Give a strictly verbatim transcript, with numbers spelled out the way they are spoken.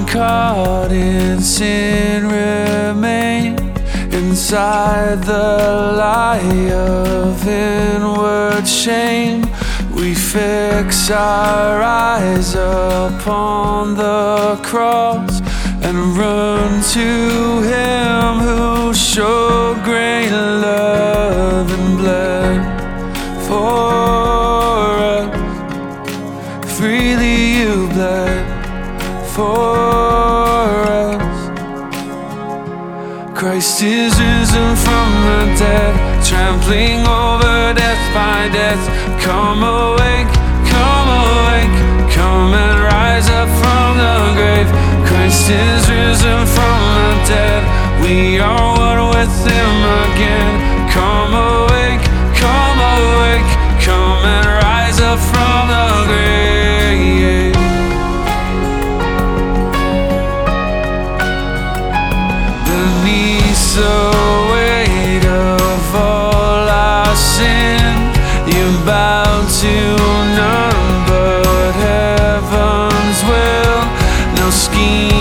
caught in sin remain inside the lie of inward shame. We fix our eyes upon the cross and run to Him who showed great love and bled for us. Freely You bled for us. Christ is risen from the dead, trampling over death by death. Come awake, come awake, come and rise up from the grave. Christ is risen from the dead, we are one with Him again. Come awake, come awake, come and rise up from the grave. Beneath the weight of all our sin, You bow to none but heaven's will. No scheme